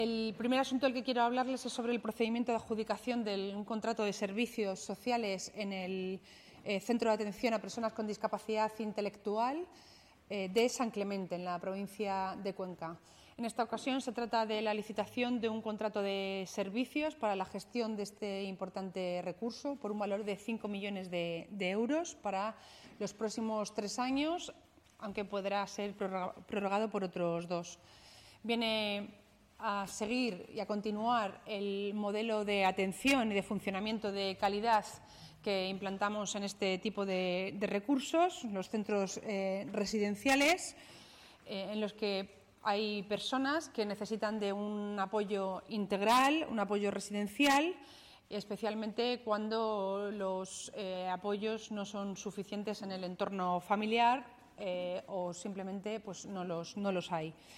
El primer asunto del que quiero hablarles es sobre el procedimiento de adjudicación de un contrato de servicios sociales en el Centro de Atención a Personas con Discapacidad Intelectual de San Clemente, en la provincia de Cuenca. En esta ocasión se trata de la licitación de un contrato de servicios para la gestión de este importante recurso por un valor de 5 millones de euros para los próximos 3 años, aunque podrá ser prorrogado por otros 2. Viene a seguir y a continuar el modelo de atención y de funcionamiento de calidad que implantamos en este tipo de recursos, los centros residenciales, en los que hay personas que necesitan de un apoyo integral, un apoyo residencial, especialmente cuando los apoyos no son suficientes en el entorno familiar o simplemente pues, no los hay.